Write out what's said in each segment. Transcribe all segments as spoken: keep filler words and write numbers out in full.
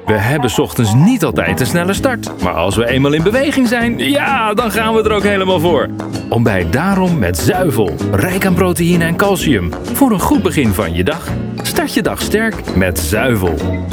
We hebben 's ochtends niet altijd een snelle start. Maar als we eenmaal in beweging zijn, ja, dan gaan we er ook helemaal voor. Ontbijt daarom met zuivel, rijk aan proteïne en calcium. Voor een goed begin van je dag. Start je dag sterk met zuivel.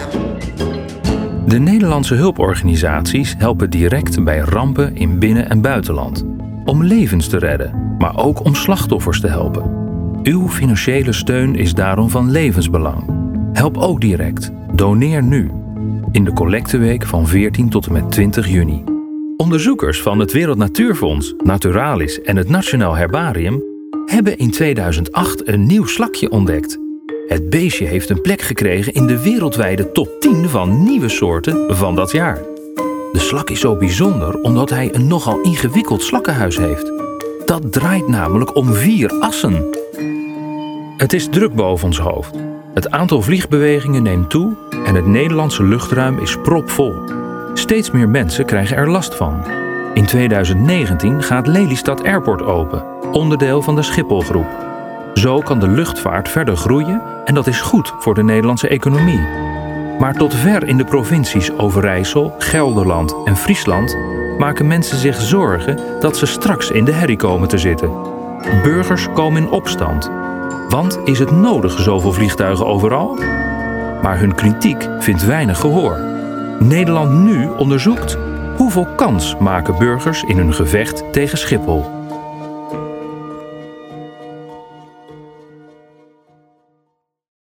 De Nederlandse hulporganisaties helpen direct bij rampen in binnen- en buitenland. Om levens te redden, maar ook om slachtoffers te helpen. Uw financiële steun is daarom van levensbelang. Help ook direct. Doneer nu. In de collecteweek van veertien tot en met twintig juni. Onderzoekers van het Wereld Natuurfonds, Naturalis en het Nationaal Herbarium hebben in tweeduizend acht een nieuw slakje ontdekt. Het beestje heeft een plek gekregen in de wereldwijde top tien van nieuwe soorten van dat jaar. De slak is zo bijzonder omdat hij een nogal ingewikkeld slakkenhuis heeft. Dat draait namelijk om vier assen. Het is druk boven ons hoofd. Het aantal vliegbewegingen neemt toe en het Nederlandse luchtruim is propvol. Steeds meer mensen krijgen er last van. In tweeduizend negentien gaat Lelystad Airport open, onderdeel van de Schipholgroep. Zo kan de luchtvaart verder groeien en dat is goed voor de Nederlandse economie. Maar tot ver in de provincies Overijssel, Gelderland en Friesland maken mensen zich zorgen dat ze straks in de herrie komen te zitten. Burgers komen in opstand. Want is het nodig zoveel vliegtuigen overal? Maar hun kritiek vindt weinig gehoor. Nederland Nu onderzoekt hoeveel kans maken burgers in hun gevecht tegen Schiphol.